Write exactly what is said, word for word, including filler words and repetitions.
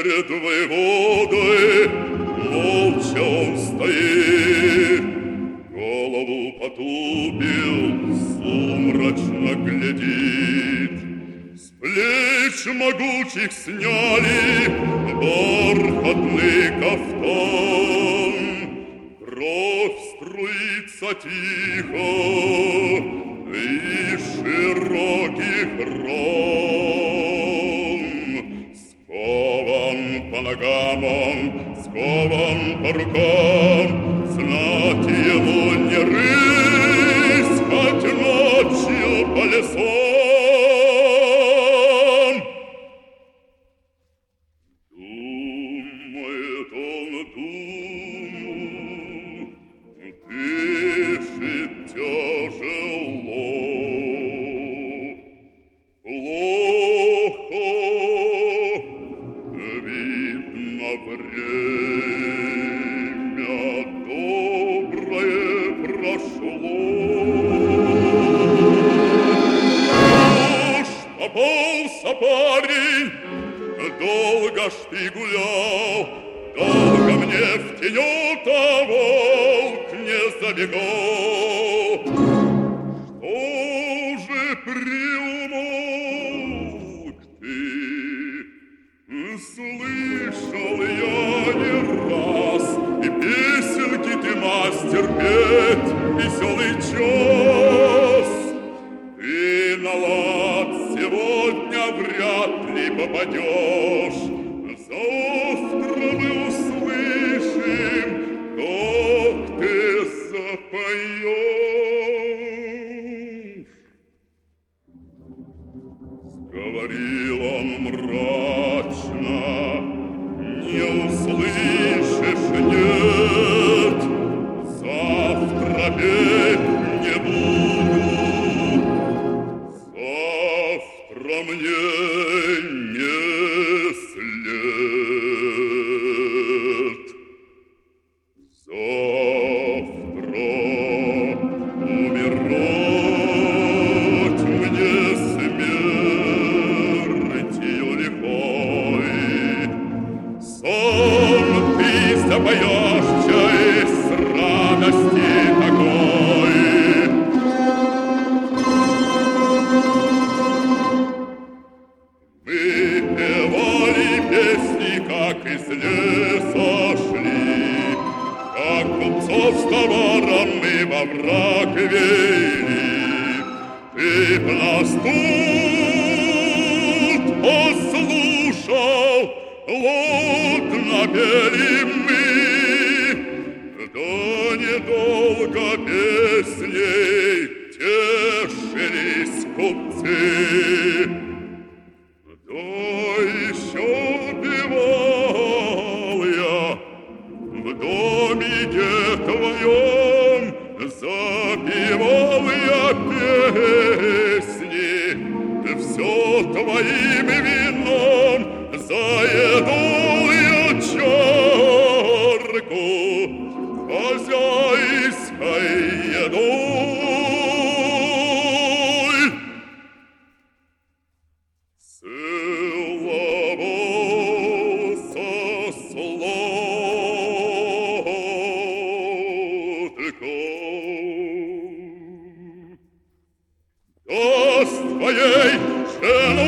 перед воеводой молча он стоит, голову потупил, сумрачно глядит. С плеч могучих сняли бархатный кафтан, кровь струится тихо из широких ран. Скован по ногам он, скован по рукам, знать ему не рыскать ночью по лесам. Думает он, думу, дышит тяжело. Плохо видно время доброе прошло. Уж попался парень, долго ж ты гулял, долго мне в теню-то волк не забегал. Что же приумолк ты? Слышал я не раз, и песенки ты мастер петь, веселый час. Ты на лад сегодня вряд ли попадешь. Завтра мы услышим, как ты запоешь. Говорил он мрачно, не услышишь, нет. Завтра петь не буду, завтра мне не след. Завтра умирать мне смертью лихой. Сам ты запоешься из радости такой. Мы певали песни, как из леса шли, как купцов с товаром мы во враг вели. Ты б нас тут послушал, ладно пели мы, да недолго песней тешились купцы. Да еще певал я в домике твоем, запевал я песни, все твоим вином заедал я чарку хозяйской едой. Целовался сладко, да с твоей женой